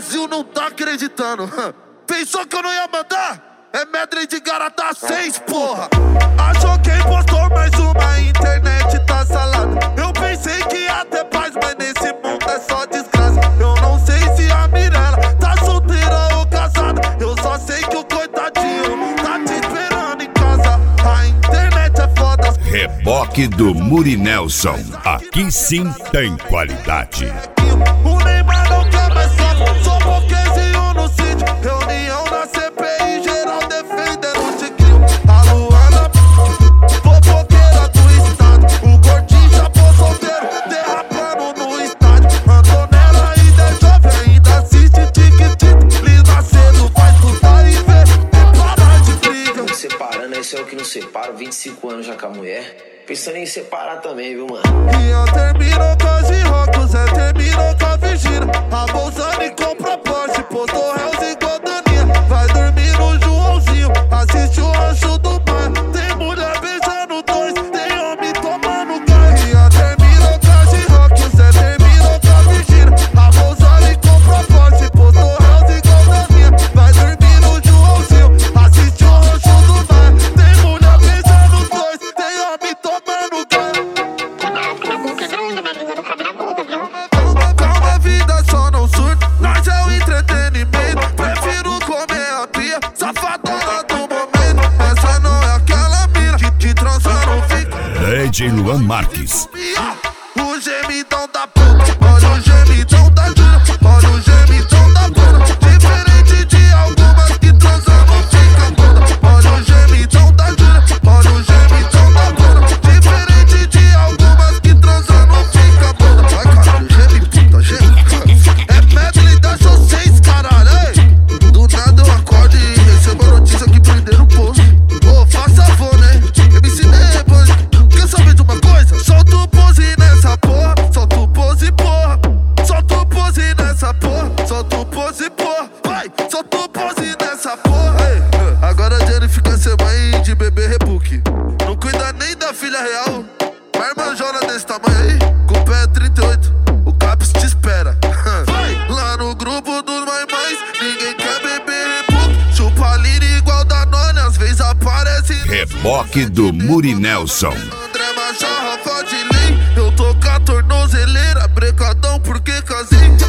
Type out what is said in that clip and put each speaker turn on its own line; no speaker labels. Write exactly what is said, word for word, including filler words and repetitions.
Brasil não tá acreditando. Pensou que eu não ia mandar? É medley de Garata seis, porra. Achou quem postou mais uma, a internet tá salada. Eu pensei que ia ter paz, mas nesse mundo é só desgraça. Eu não sei se a Mirella tá solteira ou casada. Eu só sei que o coitadinho tá te esperando em casa. A internet é foda.
Reboque do Murinelson. Aqui sim tem qualidade.
O Neymar não quer mais foto, só pouquinho no sítio. Reunião na C P I, geral defendendo o Tiquinho. A Luana, fofoqueira do estado. O gordinho já pôs solteiro, derrapando no estádio. Antonella ainda é jovem, ainda assiste tic-tic. Lina cedo vai estudar e ver, é parar de briga.
Me separando, esse é o que não separa. vinte e cinco anos já com a mulher. Pensando em separar também, viu, mano?
E eu termino com as Rocos, é terminou com a Virgínia. A Bolsani compra Porsche, postou Hells e Godaninha. Vai dormir no Joãozinho, assiste o rancho do bairro. Tem mulher beijando dois, tem homem tomando gás. E eu termino com as Rocos, é terminou com a Virgínia. A Bolsani compra Porsche, postou Hells e Godaninha. Vai dormir no Joãozinho, assiste o rancho do bairro. Tem mulher beijando dois, tem homem tomando gás. Calma, vida só não surta, nós é o entretenimento. Prefiro comer a pia, safadona do momento. Essa não é aquela mina que te transa não fica.
D J Luan Marques.
O gemidão da puta, olha o gemidão da Júlia. Olha o gemidão da bunda, diferente de algumas que transam não fica bunda. Olha o gemidão da Júlia, olha o gemidão da bunda, diferente de algumas que transam não fica bunda. Vai caralho, geme puta, geme. É medley da show seis, caralho, ei. Do nada eu acordo e recebo a notícia que prenderam o posto. Ô, faça favor, né? M C Deband, quer saber de uma coisa? Solta o pose nessa porra, solta o pose, porra. Solta o pose nessa porra, solta o pose, porra. Vai, solta o pose nessa porra. Ei, agora a Jenny fica ser mãe de bebê rebook. Não cuida nem da filha real. Uma irmãzona desse tamanho aí, com o pé trinta e oito, o Caps te espera. Vai, lá no grupo dos mães, ninguém quer beber rebook. Chupa lira igual da nona, às vezes aparece.
Reboque do Murinelson.
André Machado, Rafa de Lei. Eu tô com a tornozeleira, brecadão porque casei.